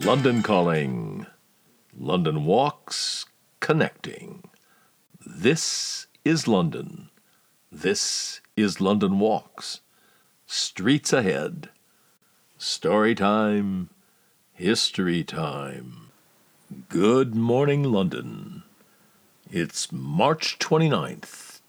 London Calling. London Walks Connecting. This is London. This is London Walks. Streets ahead. Story time. History time. Good morning, London. It's March 29th,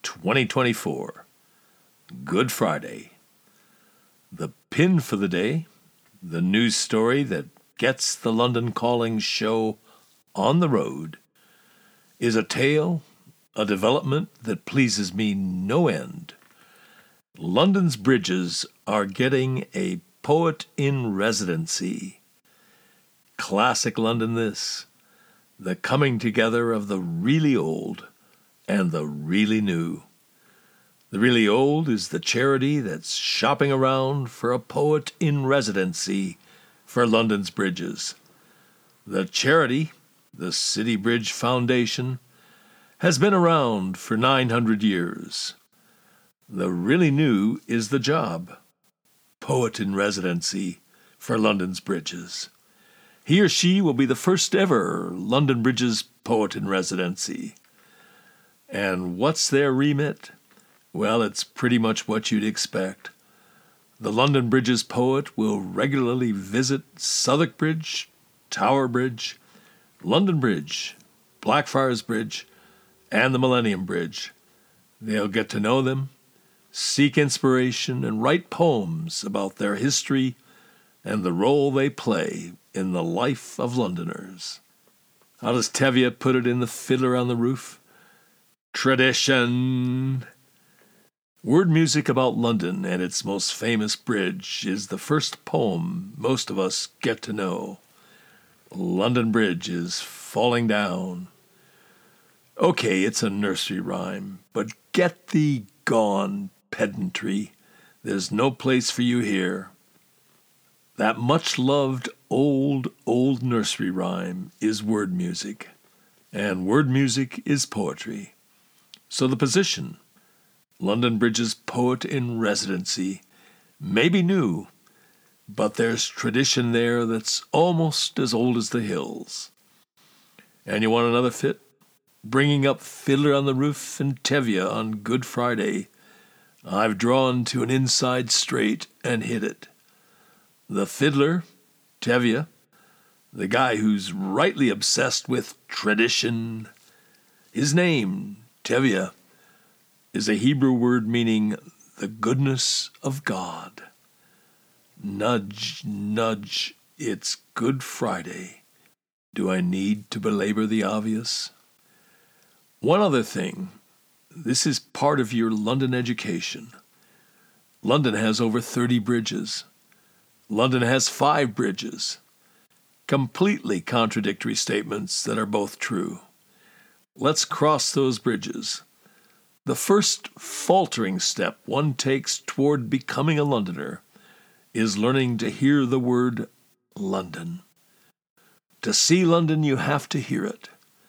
2024. Good Friday. The pin for the day, the news story that gets the London Calling show on the road, is a tale, a development that pleases me no end. London's bridges are getting a poet in residency. Classic London this, the coming together of the really old and the really new. The really old is the charity that's shopping around for a poet in residency for London's bridges. The charity, the City Bridge Foundation, has been around for 900 years. The really new is the job, poet in residency for London's bridges. He or she will be the first ever London Bridges poet in residency. And what's their remit? Well, it's pretty much what you'd expect. The London Bridges poet will regularly visit Southwark Bridge, Tower Bridge, London Bridge, Blackfriars Bridge, and the Millennium Bridge. They'll get to know them, seek inspiration, and write poems about their history and the role they play in the life of Londoners. How does Tevye put it in The Fiddler on the Roof? Tradition. Word music about London and its most famous bridge is the first poem most of us get to know. London Bridge is falling down. Okay, it's a nursery rhyme, but get thee gone, pedantry. There's no place for you here. That much-loved old nursery rhyme is word music, and word music is poetry. So the position, London Bridges poet in residency, may be new, but there's tradition there that's almost as old as the hills. And you want another fit? Bringing up Fiddler on the Roof and Tevye on Good Friday, I've drawn to an inside straight and hit it. The fiddler, Tevye, the guy who's rightly obsessed with tradition, his name, Tevye, is a Hebrew word meaning the goodness of God. Nudge, nudge, it's Good Friday. Do I need to belabor the obvious? One other thing. This is part of your London education. London has over 30 bridges. London has 5 bridges. Completely contradictory statements that are both true. Let's cross those bridges. The first faltering step one takes toward becoming a Londoner is learning to hear the word London. To see London, you have to hear it.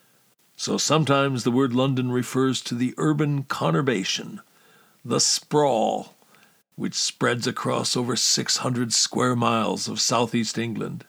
So sometimes the word London refers to the urban conurbation, the sprawl, which spreads across over 600 square miles of southeast England.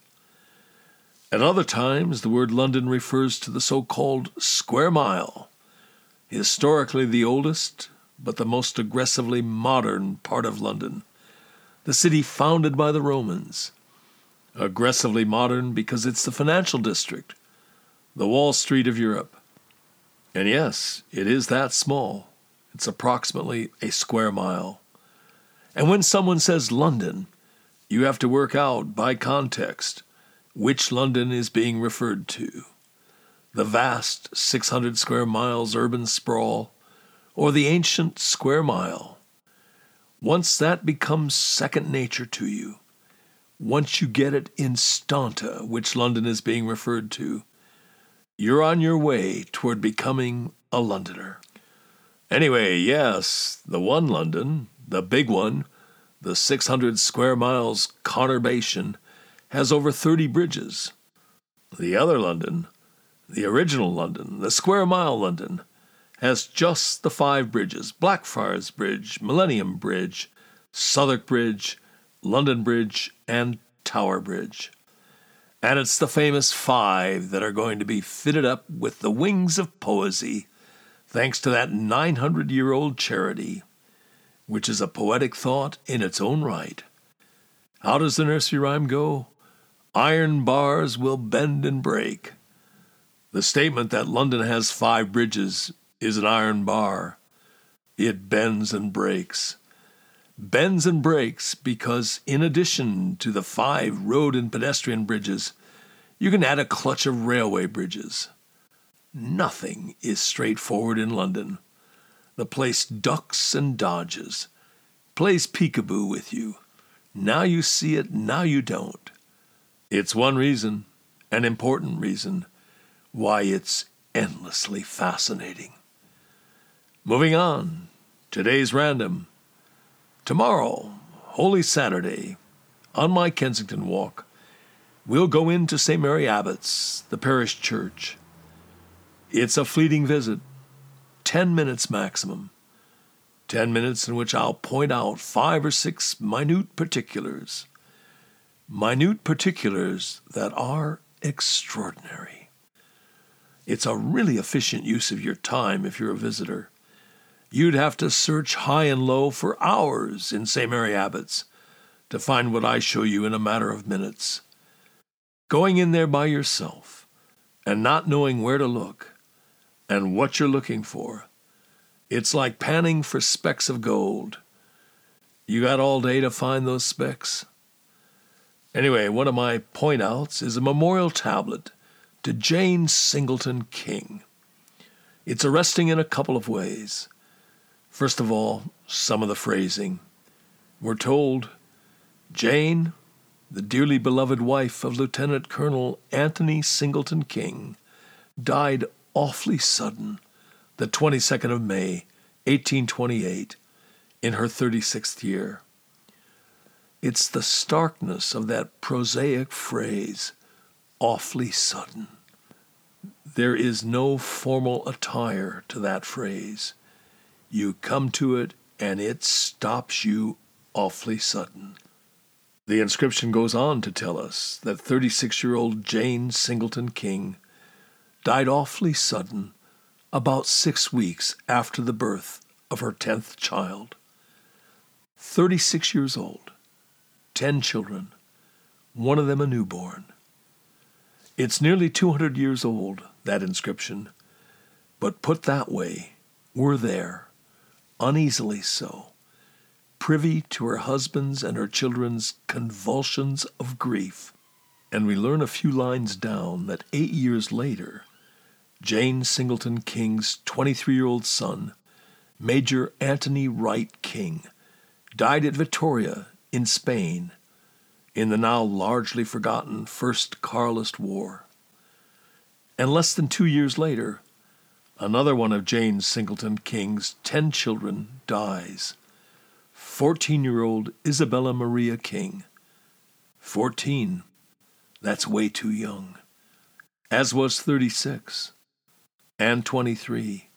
At other times, the word London refers to the so-called square mile, historically the oldest, but the most aggressively modern part of London, the city founded by the Romans. Aggressively modern because it's the financial district, the Wall Street of Europe. And yes, it is that small. It's approximately a square mile. And when someone says London, you have to work out, by context, which London is being referred to. The vast 600 square miles urban sprawl, or the ancient square mile. Once that becomes second nature to you, once you get it instanta which London is being referred to, you're on your way toward becoming a Londoner. Anyway, yes, the one London, the big one, the 600 square miles conurbation, has over 30 bridges. The other London, the original London, the square mile London, has just the 5 bridges: Blackfriars Bridge, Millennium Bridge, Southwark Bridge, London Bridge, and Tower Bridge. And it's the famous 5 that are going to be fitted up with the wings of poesy, thanks to that 900-year-old charity, which is a poetic thought in its own right. How does the nursery rhyme go? Iron bars will bend and break. The statement that London has 5 bridges is an iron bar. It bends and breaks. Bends and breaks because in addition to the 5 road and pedestrian bridges, you can add a clutch of railway bridges. Nothing is straightforward in London. The place ducks and dodges, plays peekaboo with you. Now you see it, now you don't. It's one reason, an important reason, why it's endlessly fascinating. Moving on, today's random. Tomorrow, Holy Saturday, on my Kensington walk, we'll go into St. Mary Abbots, the parish church. It's a fleeting visit, 10 minutes maximum. 10 minutes in which I'll point out 5 or 6 minute particulars. Minute particulars that are extraordinary. It's a really efficient use of your time if you're a visitor. You'd have to search high and low for hours in St. Mary Abbots to find what I show you in a matter of minutes. Going in there by yourself and not knowing where to look and what you're looking for, it's like panning for specks of gold. You got all day to find those specks? Anyway, one of my point-outs is a memorial tablet to Jane Singleton King. It's arresting in a couple of ways. First of all, some of the phrasing. We're told, Jane, the dearly beloved wife of Lieutenant Colonel Anthony Singleton King, died awfully sudden, the 22nd of May, 1828, in her 36th year. It's the starkness of that prosaic phrase, awfully sudden. There is no formal attire to that phrase. You come to it, and it stops you awfully sudden. The inscription goes on to tell us that 36-year-old Jane Singleton King died awfully sudden about 6 weeks after the birth of her 10th child. 36 years old, 10 children, one of them a newborn. It's nearly 200 years old, that inscription, but put that way, we're there, uneasily so, privy to her husband's and her children's convulsions of grief. And we learn a few lines down that 8 years later, Jane Singleton King's 23-year-old son, Major Anthony Wright King, died at Vitoria in Spain in the now largely forgotten First Carlist War. And less than 2 years later, another one of Jane Singleton King's 10 children dies. 14-year-old Isabella Maria King. 14. That's way too young. As was 36. And 23.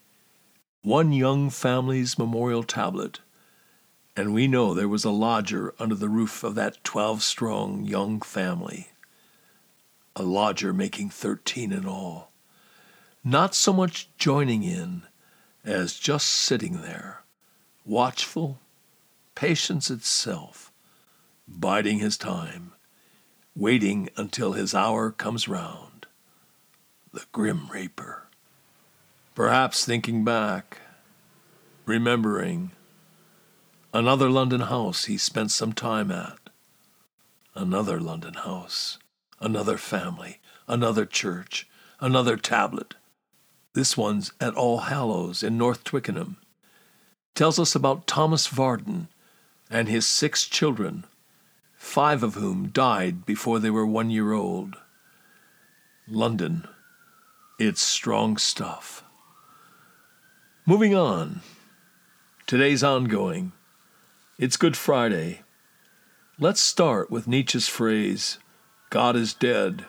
One young family's memorial tablet, and we know there was a lodger under the roof of that 12-strong young family. A lodger making 13 in all. Not so much joining in as just sitting there, watchful, patience itself, biding his time, waiting until his hour comes round. The Grim Reaper. Perhaps thinking back, remembering another London house he spent some time at. Another London house, another family, another church, another tablet. This one's at All Hallows in North Twickenham. Tells us about Thomas Varden and his 6 children, 5 of whom died before they were 1 year old. London, it's strong stuff. Moving on. Today's ongoing. It's Good Friday. Let's start with Nietzsche's phrase, God is dead.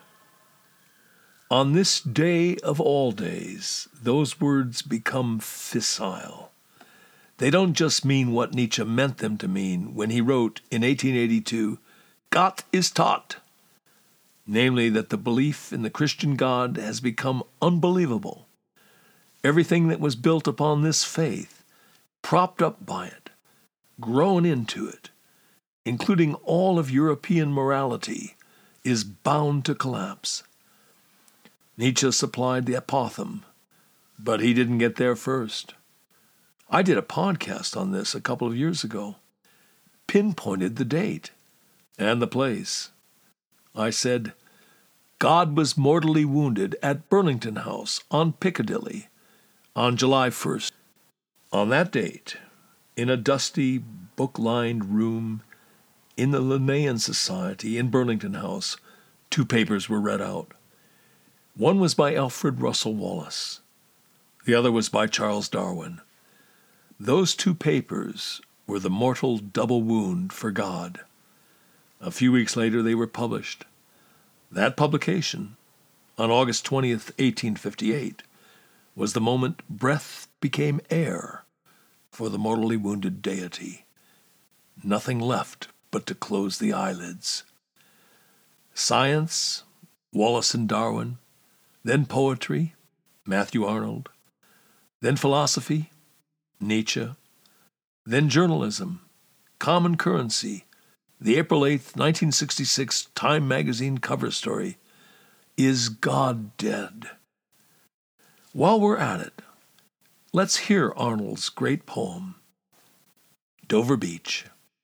On this day of all days, those words become fissile. They don't just mean what Nietzsche meant them to mean when he wrote in 1882, Gott ist tot. namely that the belief in the Christian God has become unbelievable. Everything that was built upon this faith, propped up by it, grown into it, including all of European morality, is bound to collapse. Nietzsche supplied the apothegm, but he didn't get there first. I did a podcast on this a couple of years ago, pinpointed the date and the place. I said, God was mortally wounded at Burlington House on Piccadilly on July 1st. On that date, in a dusty, book-lined room in the Linnaean Society in Burlington House, 2 papers were read out. One was by Alfred Russel Wallace. The other was by Charles Darwin. Those 2 papers were the mortal double wound for God. A few weeks later, they were published. That publication, on August 20th, 1858, was the moment breath became air for the mortally wounded deity. Nothing left but to close the eyelids. Science, Wallace and Darwin, then poetry, Matthew Arnold, then philosophy, Nietzsche, then journalism, Common Currency, the April 8th, 1966 Time magazine cover story, Is God Dead? While we're at it, let's hear Arnold's great poem, Dover Beach.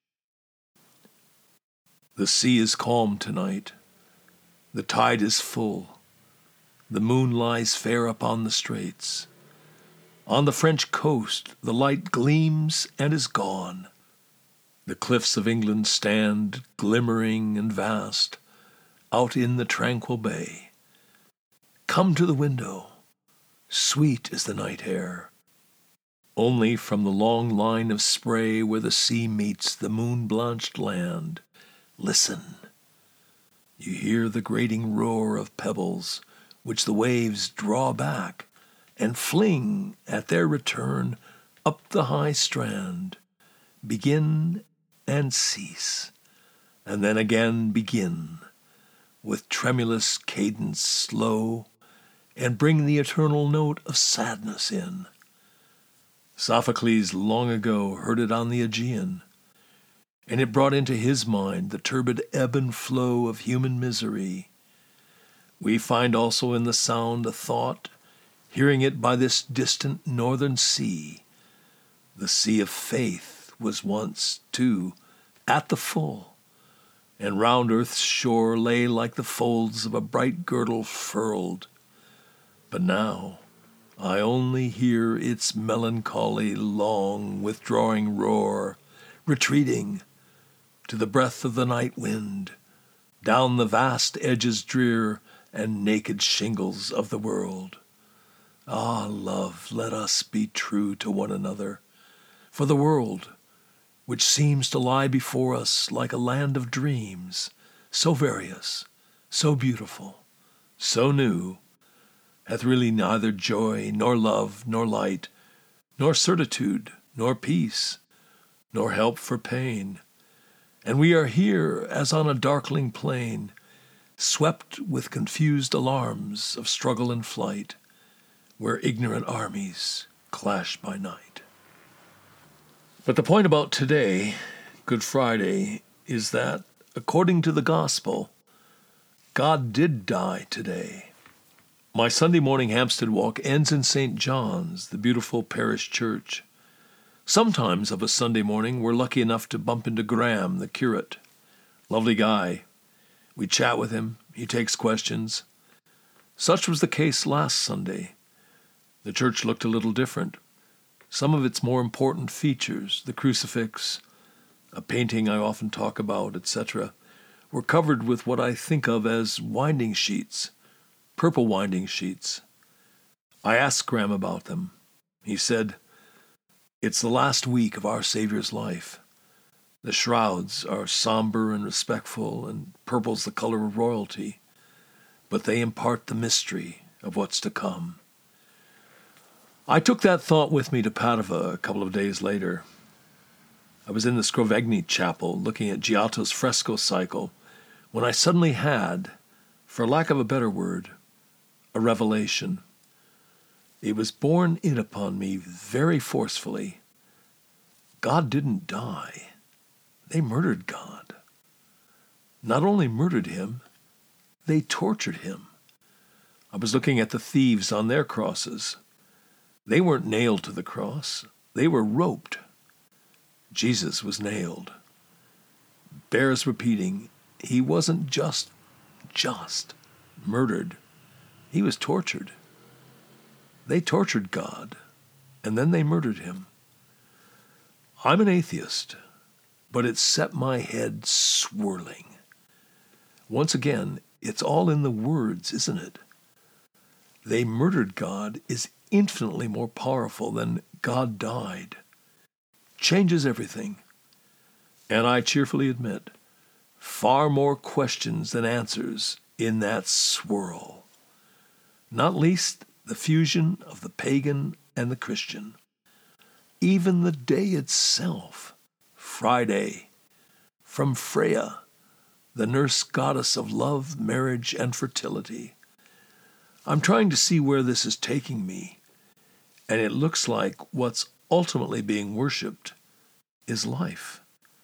The sea is calm tonight. The tide is full. The moon lies fair upon the straits. On the French coast the light gleams and is gone. The cliffs of England stand glimmering and vast out in the tranquil bay. Come to the window. Sweet is the night air. Only from the long line of spray where the sea meets the moon-blanched land, listen. You hear the grating roar of pebbles which the waves draw back and fling at their return up the high strand, begin and cease, and then again begin, with tremulous cadence slow, and bring the eternal note of sadness in. Sophocles long ago heard it on the Aegean, and it brought into his mind the turbid ebb and flow of human misery. We find also in the sound a thought, hearing it by this distant northern sea. The sea of faith was once, too, at the full, and round earth's shore lay like the folds of a bright girdle furled. But now I only hear its melancholy, long, withdrawing roar, retreating to the breath of the night wind, down the vast edges drear and naked shingles of the world. Ah, love, let us be true to one another, for the world, which seems to lie before us like a land of dreams, so various, so beautiful, so new, hath really neither joy, nor love, nor light, nor certitude, nor peace, nor help for pain. And we are here as on a darkling plain, swept with confused alarms of struggle and flight, where ignorant armies clash by night. But the point about today, Good Friday, is that, according to the gospel, God did die today. My Sunday morning Hampstead walk ends in St. John's, the beautiful parish church. Sometimes of a Sunday morning, we're lucky enough to bump into Graham, the curate. Lovely guy. We chat with him. He takes questions. Such was the case last Sunday. The church looked a little different. Some of its more important features, the crucifix, a painting I often talk about, etc., were covered with what I think of as winding sheets, purple winding sheets. I asked Graham about them. He said, "It's the last week of our Savior's life. The shrouds are somber and respectful, and purple's the color of royalty, but they impart the mystery of what's to come." I took that thought with me to Padova a couple of days later. I was in the Scrovegni chapel looking at Giotto's fresco cycle when I suddenly had, For lack of a better word, a revelation. It was borne in upon me very forcefully. God didn't die. They murdered God. Not only murdered him, they tortured him. I was looking at the thieves on their crosses. They weren't nailed to the cross. They were roped. Jesus was nailed. Bears repeating, he wasn't just murdered. He was tortured. They tortured God, and then they murdered him. I'm an atheist, but it set my head swirling. Once again, it's all in the words, isn't it? They murdered God is infinitely more powerful than God died. Changes everything. And I cheerfully admit, far more questions than answers in that swirl. Not least the fusion of the pagan and the Christian. Even the day itself, Friday, from Freya, the nurse goddess of love, marriage, and fertility. I'm trying to see where this is taking me, and it looks like what's ultimately being worshipped is life.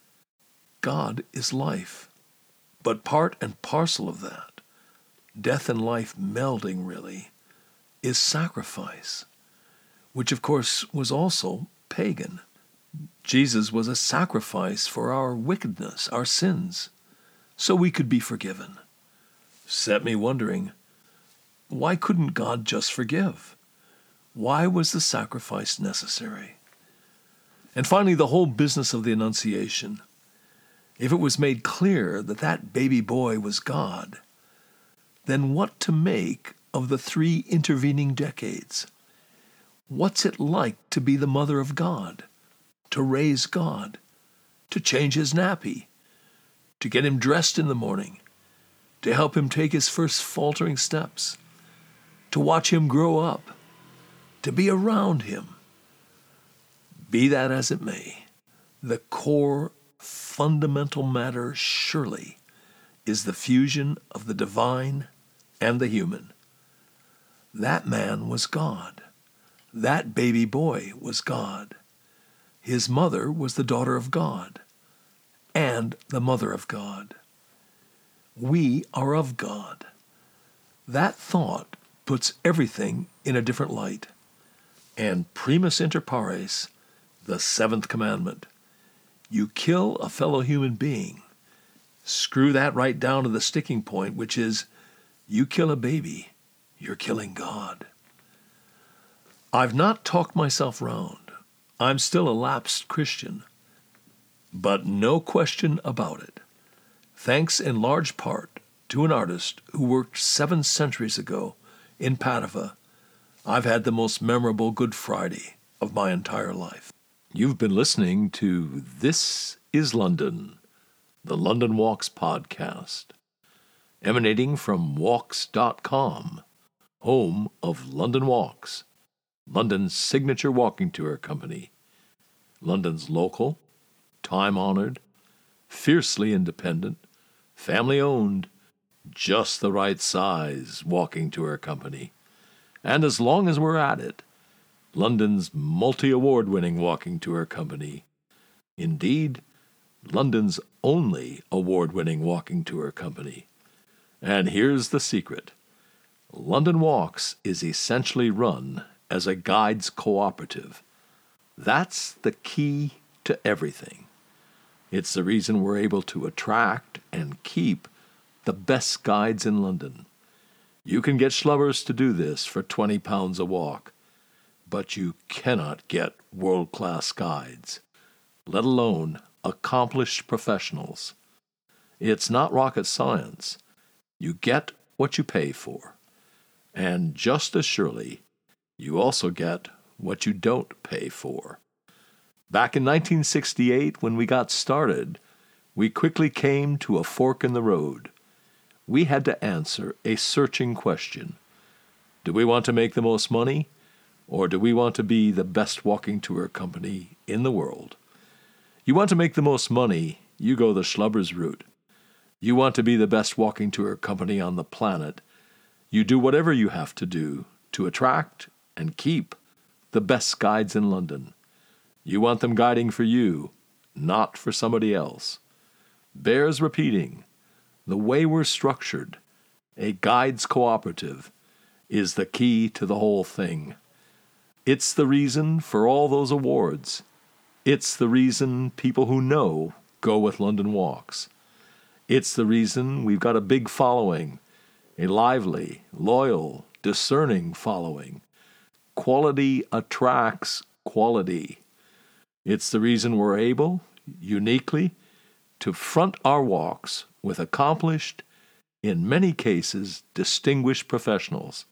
God is life, but part and parcel of that, death and life melding really, is sacrifice, which of course was also pagan. Jesus was a sacrifice for our wickedness, our sins, so we could be forgiven. Set me wondering, why couldn't God just forgive? Why was the sacrifice necessary? And finally, the whole business of the Annunciation. If it was made clear that that baby boy was God, then what to make of the 3 intervening decades? What's it like to be the mother of God, to raise God, to change his nappy, to get him dressed in the morning, to help him take his first faltering steps, to watch him grow up, to be around him? Be that as it may, the core fundamental matter surely is the fusion of the divine and the human. That man was God. That baby boy was God. His mother was the daughter of God and the mother of God. We are of God. That thought puts everything in a different light. And primus inter pares, the 7th commandment. You kill a fellow human being. Screw that right down to the sticking point, which is, you kill a baby, you're killing God. I've not talked myself round. I'm still a lapsed Christian. But no question about it. Thanks in large part to an artist who worked 7 centuries ago in Padova, I've had the most memorable Good Friday of my entire life. You've been listening to This is London, the London Walks podcast, emanating from Walks.com, home of London Walks, London's signature walking tour company, London's local, time-honored, fiercely independent, family-owned, just the right size walking tour company. And as long as we're at it, London's multi-award-winning walking tour company. Indeed, London's only award-winning walking tour company. And here's the secret. London Walks is essentially run as a guides cooperative. That's the key to everything. It's the reason we're able to attract and keep the best guides in London. You can get schlubbers to do this for £20 a walk, but you cannot get world-class guides, let alone accomplished professionals. It's not rocket science. You get what you pay for. And just as surely, you also get what you don't pay for. Back in 1968, when we got started, we quickly came to a fork in the road. We had to answer a searching question. Do we want to make the most money, or do we want to be the best walking tour company in the world? You want to make the most money, you go the schlubbers route. You want to be the best walking tour company on the planet. You do whatever you have to do to attract and keep the best guides in London. You want them guiding for you, not for somebody else. Bears repeating, the way we're structured, a guides cooperative, is the key to the whole thing. It's the reason for all those awards. It's the reason people who know go with London Walks. It's the reason we've got a big following, a lively, loyal, discerning following. Quality attracts quality. It's the reason we're able, uniquely, to front our walks with accomplished, in many cases, distinguished professionals.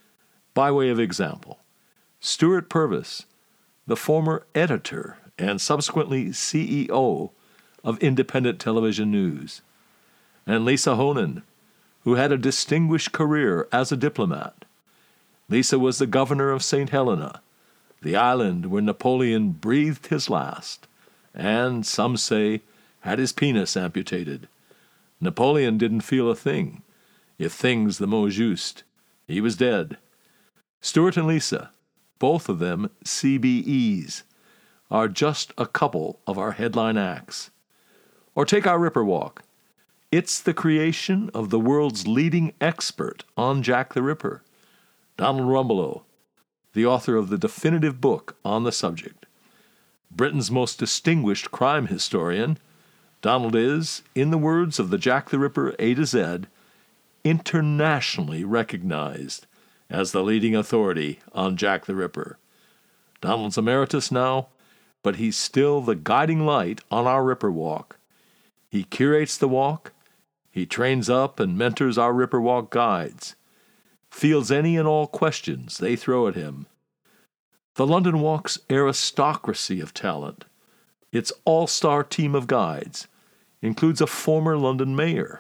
By way of example, Stuart Purvis, the former editor and subsequently CEO of Independent Television News, and Lisa Honan, who had a distinguished career as a diplomat. Lisa was the governor of St. Helena, the island where Napoleon breathed his last, and, some say, had his penis amputated. Napoleon didn't feel a thing, if things the mot juste. He was dead. Stuart and Lisa, both of them CBEs, are just a couple of our headline acts. Or take our Ripper Walk. It's the creation of the world's leading expert on Jack the Ripper, Donald Rumbelow, the author of the definitive book on the subject. Britain's most distinguished crime historian, Donald is, in the words of the Jack the Ripper A to Z, internationally recognized as the leading authority on Jack the Ripper. Donald's emeritus now, but he's still the guiding light on our Ripper Walk. He curates the walk, he trains up and mentors our Ripper Walk guides, fields any and all questions they throw at him. The London Walk's aristocracy of talent, its all-star team of guides, includes a former London mayor.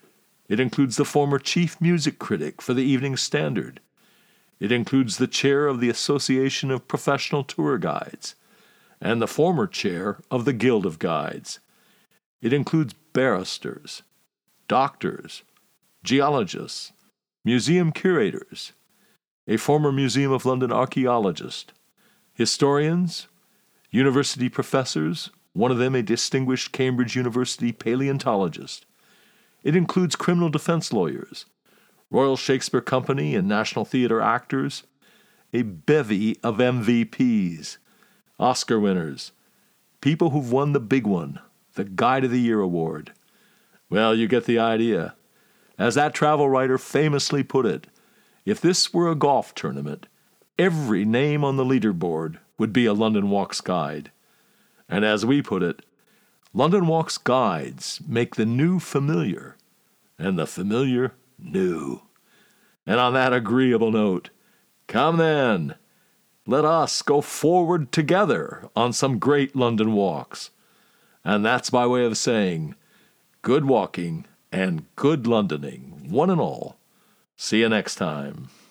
It includes the former chief music critic for the Evening Standard. It includes the chair of the Association of Professional Tour Guides and the former chair of the Guild of Guides. It includes barristers, doctors, geologists, museum curators, a former Museum of London archaeologist, historians, university professors, one of them a distinguished Cambridge University paleontologist. It includes criminal defense lawyers, Royal Shakespeare Company and National Theatre actors, a bevy of MVPs, Oscar winners, people who've won the big one, the Guide of the Year award. Well, you get the idea. As that travel writer famously put it, if this were a golf tournament, every name on the leaderboard would be a London Walks guide. And as we put it, London Walks guides make the new familiar, and the familiar new. And on that agreeable note, come then, let us go forward together on some great London walks. And that's by way of saying, good walking and good Londoning, one and all. See you next time.